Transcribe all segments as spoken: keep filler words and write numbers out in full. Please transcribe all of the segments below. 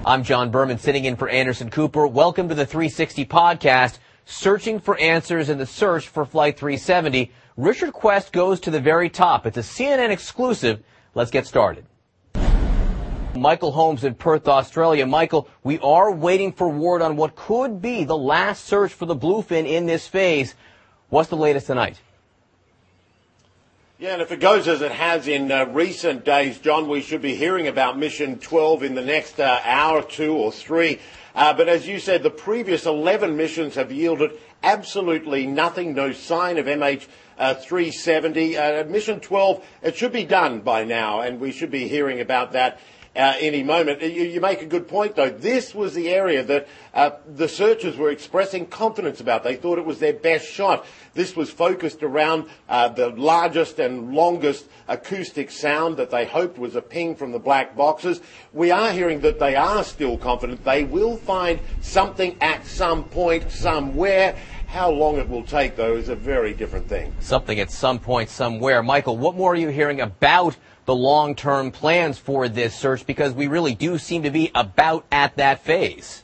I'm John Berman, sitting in for Anderson Cooper. Welcome to the three sixty podcast, searching for answers in the search for Flight three seventy. Richard Quest goes to the very top. It's a C N N exclusive. Let's get started. Michael Holmes in Perth, Australia. Michael, we are waiting for word on what could be the last search for the bluefin in this phase. What's the latest tonight? Yeah, and if it goes as it has in uh, recent days, John, we should be hearing about Mission twelve in the next uh, hour, two or three. Uh, but as you said, the previous eleven missions have yielded absolutely nothing, no sign of M H three seventy. Uh, Mission twelve, it should be done by now, and we should be hearing about that Uh, any moment. You, you make a good point, though. This was the area that uh, the searchers were expressing confidence about. They thought it was their best shot. This was focused around uh, the largest and longest acoustic sound that they hoped was a ping from the black boxes. We are hearing that they are still confident. They will find something at some point, somewhere. How long it will take, though, is a very different thing. Something at some point, somewhere. Michael, what more are you hearing about the long-term plans for this search, because we really do seem to be about at that phase?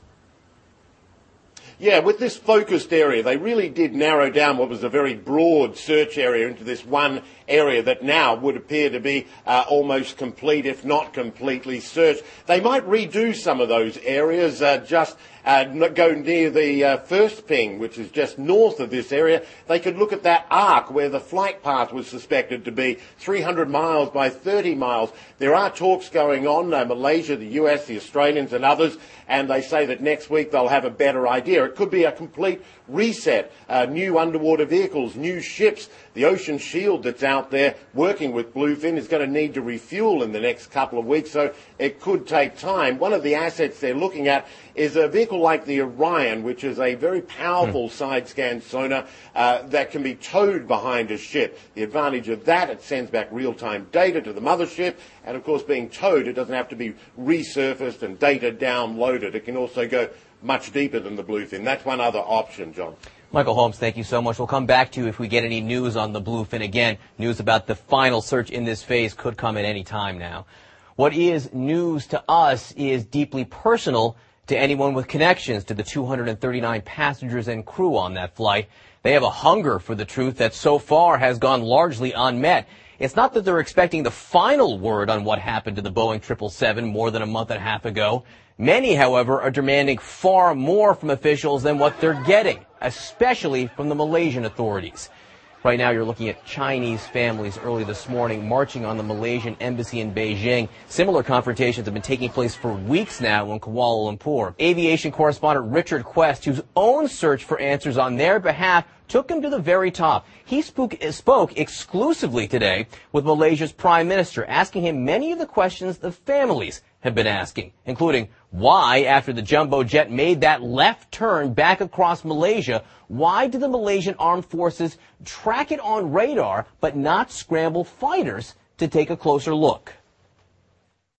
Yeah, with this focused area, they really did narrow down what was a very broad search area into this one area that now would appear to be uh, almost complete, if not completely searched. They might redo some of those areas, uh, just uh, go near the uh, first ping, which is just north of this area. They could look at that arc where the flight path was suspected to be three hundred miles by thirty miles. There are talks going on, uh, Malaysia, the U S, the Australians and others, and they say that next week they'll have a better idea. It could be a complete reset, uh, new underwater vehicles, new ships. The Ocean Shield that's out there working with Bluefin is going to need to refuel in the next couple of weeks, so it could take time. One of the assets they're looking at is a vehicle like the Orion, which is a very powerful mm. side-scan sonar uh, that can be towed behind a ship. The advantage of that, it sends back real-time data to the mothership, and of course being towed, it doesn't have to be resurfaced and data downloaded. It can also go much deeper than the Bluefin. That's one other option, John. Michael Holmes, thank you so much. We'll come back to you if we get any news on the Bluefin again. News about the final search in this phase could come at any time now. What is news to us is deeply personal to anyone with connections to the two hundred thirty-nine passengers and crew on that flight. They have a hunger for the truth that so far has gone largely unmet. It's not that they're expecting the final word on what happened to the Boeing triple seven more than a month and a half ago. Many, however, are demanding far more from officials than what they're getting, especially from the Malaysian authorities. Right now, you're looking at Chinese families early this morning marching on the Malaysian embassy in Beijing. Similar confrontations have been taking place for weeks now in Kuala Lumpur. Aviation correspondent Richard Quest, whose own search for answers on their behalf took him to the very top. He spoke, spoke exclusively today with Malaysia's Prime Minister, asking him many of the questions the families have been asking, including why, after the jumbo jet made that left turn back across Malaysia, why did the Malaysian Armed Forces track it on radar but not scramble fighters to take a closer look?